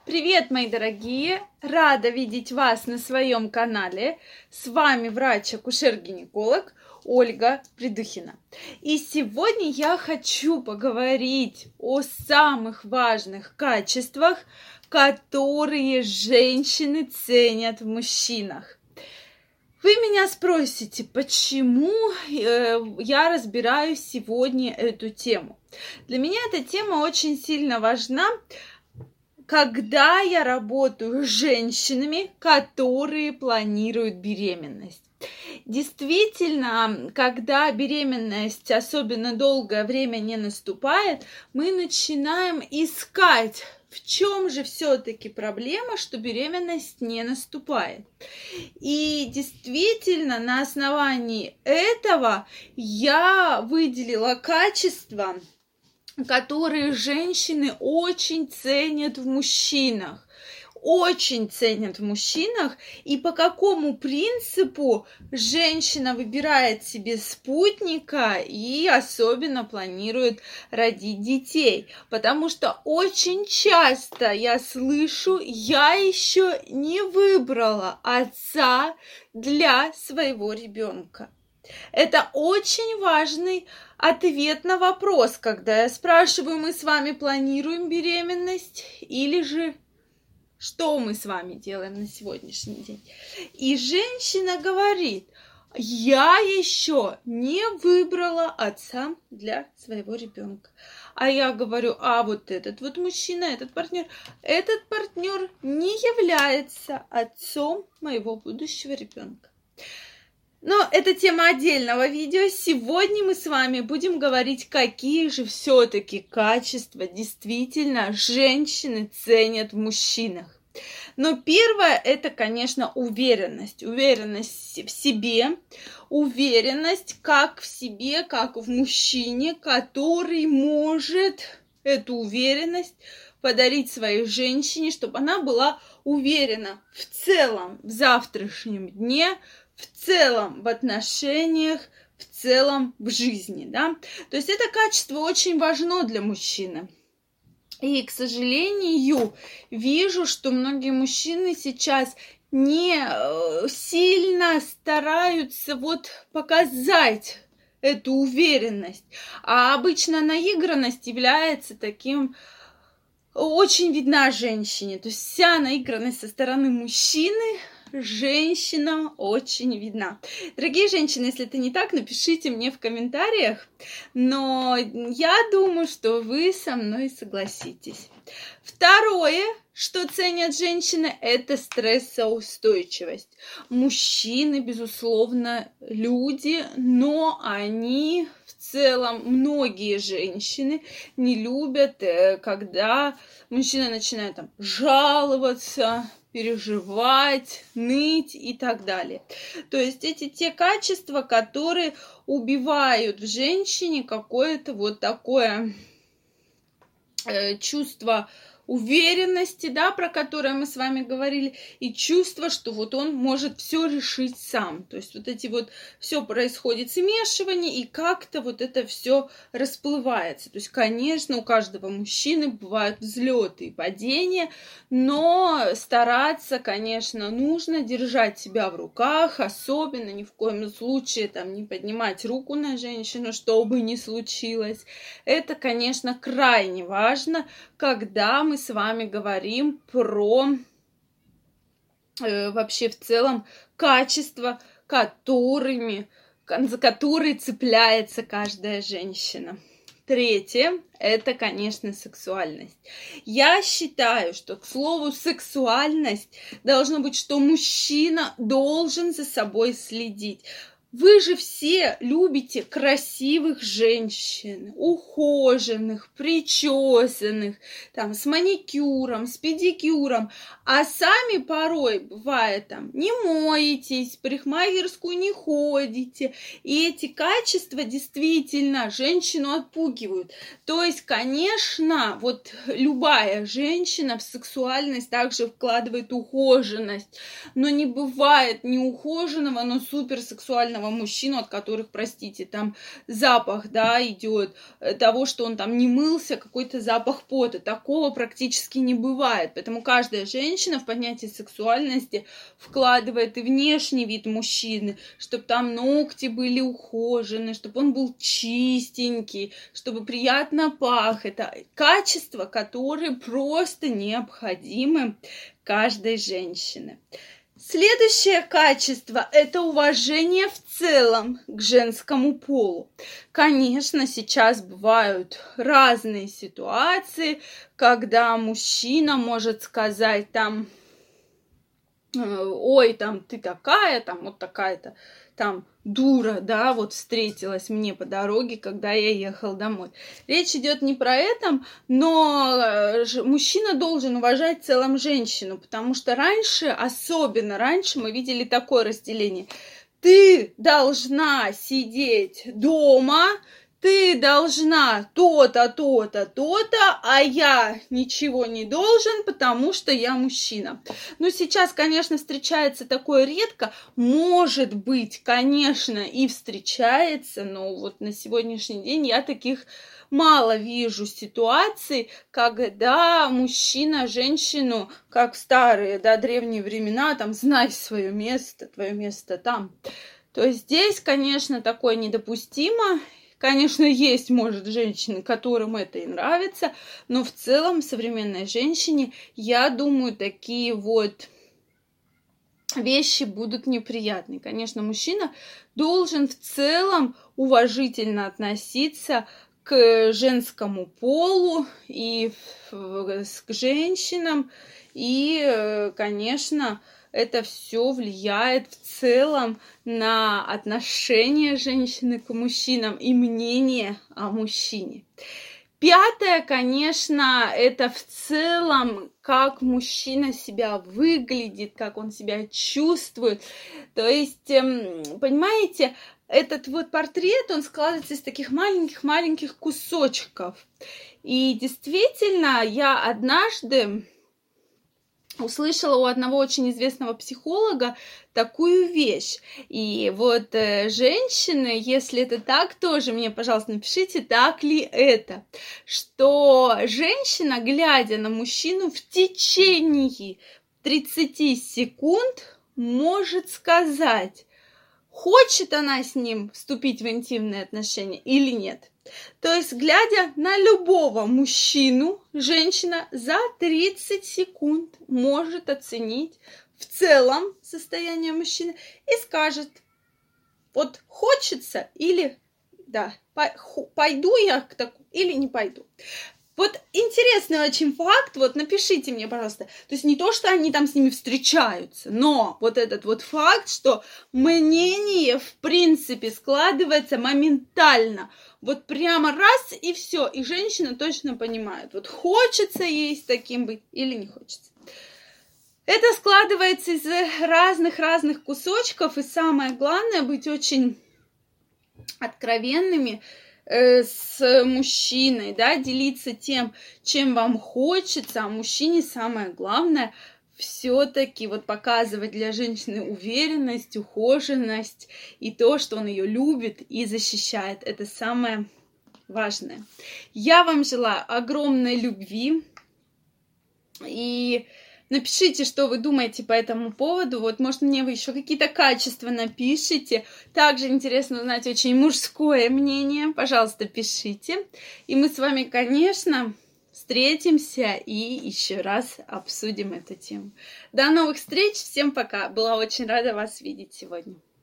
Привет, мои дорогие! Рада видеть вас на своем канале. С вами врач-акушер-гинеколог Ольга Придухина. И сегодня я хочу поговорить о самых важных качествах, которые женщины ценят в мужчинах. Вы меня спросите, почему я разбираю сегодня эту тему. Для меня эта тема очень сильно важна, когда я работаю с женщинами, которые планируют беременность. Действительно, когда беременность особенно долгое время не наступает, мы начинаем искать, в чем же все-таки проблема, что беременность не наступает. И действительно, на основании этого я выделила качества, которые женщины очень ценят в мужчинах. Очень ценят в мужчинах, и по какому принципу женщина выбирает себе спутника и особенно планирует родить детей. Потому что очень часто я слышу, я еще не выбрала отца для своего ребенка. Это очень важный ответ на вопрос, когда я спрашиваю, мы с вами планируем беременность или же что мы с вами делаем на сегодняшний день. И женщина говорит, я еще не выбрала отца для своего ребенка. А я говорю, а вот этот вот мужчина, этот партнер не является отцом моего будущего ребенка. Но это тема отдельного видео. Сегодня мы с вами будем говорить, какие же все-таки качества действительно женщины ценят в мужчинах. Но первое, это, конечно, уверенность. Уверенность в себе, уверенность как в себе, как в мужчине, который может эту уверенность подарить своей женщине, чтобы она была уверена в целом в завтрашнем дне, в целом в отношениях, в целом в жизни, да. То есть это качество очень важно для мужчины. И, к сожалению, вижу, что многие мужчины сейчас не сильно стараются вот показать эту уверенность. А обычно наигранность является таким... Очень видна женщине. То есть вся наигранность со стороны мужчины... Женщина очень видна. Дорогие женщины, если это не так, напишите мне в комментариях, но я думаю, что вы со мной согласитесь. Второе, что ценят женщины, это стрессоустойчивость. Мужчины, безусловно, люди, но они... В целом, многие женщины не любят, когда мужчина начинает там жаловаться, переживать, ныть и так далее. То есть эти те качества, которые убивают в женщине какое-то вот такое чувство уверенности, да, про которое мы с вами говорили, и чувство, что вот он может все решить сам. То есть вот эти вот все происходит смешивание, и как-то вот это все расплывается. То есть, конечно, у каждого мужчины бывают взлеты и падения, но стараться, конечно, нужно держать себя в руках, особенно ни в коем случае там не поднимать руку на женщину, что бы ни случилось. Это, конечно, крайне важно, когда мы с вами говорим про вообще в целом качества, за которые цепляется каждая женщина. Третье, это, конечно, сексуальность. Я считаю, что, к слову, сексуальность должно быть, что мужчина должен за собой следить. Вы же все любите красивых женщин, ухоженных, причесанных, там, с маникюром, с педикюром, а сами порой, бывает, там, не моетесь, в парикмахерскую не ходите, и эти качества действительно женщину отпугивают. То есть, конечно, вот любая женщина в сексуальность также вкладывает ухоженность, но не бывает неухоженного, но суперсексуального уверенного мужчину, от которых, простите, там запах, да, идет того, что он там не мылся, какой-то запах пота. Такого практически не бывает. Поэтому каждая женщина в понятие сексуальности вкладывает и внешний вид мужчины, чтобы там ногти были ухожены, чтобы он был чистенький, чтобы приятно пах. Это качества, которые просто необходимы каждой женщине. Следующее качество – это уважение в целом к женскому полу. Конечно, сейчас бывают разные ситуации, когда мужчина может сказать там: ой, там ты такая, там вот такая-то, там дура, да, вот встретилась мне по дороге, когда я ехал домой. Речь идет не про это, но мужчина должен уважать в целом женщину, потому что раньше, особенно раньше, мы видели такое разделение. Ты должна сидеть дома, ты должна то-то, то-то, то-то, а я ничего не должен, потому что я мужчина. Но сейчас, конечно, встречается такое редко. Может быть, конечно, и встречается, но вот на сегодняшний день я таких мало вижу ситуаций, когда мужчина женщину, как в старые, да, древние времена, там, знай свое место, твое место там. То есть здесь, конечно, такое недопустимо. Конечно, есть, может, женщины, которым это и нравится, но в целом современной женщине, я думаю, такие вот вещи будут неприятны. Конечно, мужчина должен в целом уважительно относиться к женскому полу и к женщинам, и, конечно, это все влияет в целом на отношение женщины к мужчинам и мнение о мужчине. Пятое, конечно, это в целом, как мужчина себя выглядит, как он себя чувствует. То есть, понимаете, этот вот портрет, он складывается из таких маленьких-маленьких кусочков. И действительно, я однажды услышала у одного очень известного психолога такую вещь. И вот женщины, если это так, тоже мне, пожалуйста, напишите, так ли это, что женщина, глядя на мужчину в течение 30 секунд, может сказать, хочет она с ним вступить в интимные отношения или нет. То есть, глядя на любого мужчину, женщина за 30 секунд может оценить в целом состояние мужчины и скажет, вот хочется или да, пойду я к такому или не пойду. Вот интересный очень факт, вот напишите мне, пожалуйста, то есть не то, что они там с ними встречаются, но вот этот вот факт, что мнение в принципе складывается моментально, вот прямо раз и все, и женщина точно понимает, вот хочется ей с таким быть или не хочется. Это складывается из разных кусочков, и самое главное быть очень откровенными с мужчиной, да, делиться тем, чем вам хочется, а мужчине самое главное все-таки вот показывать для женщины уверенность, ухоженность и то, что он ее любит и защищает. Это самое важное. Я вам желаю огромной любви и напишите, что вы думаете по этому поводу. Вот, может, мне вы еще какие-то качества напишите. Также интересно узнать очень мужское мнение. Пожалуйста, пишите. И мы с вами, конечно, встретимся и еще раз обсудим эту тему. До новых встреч. Всем пока. Была очень рада вас видеть сегодня.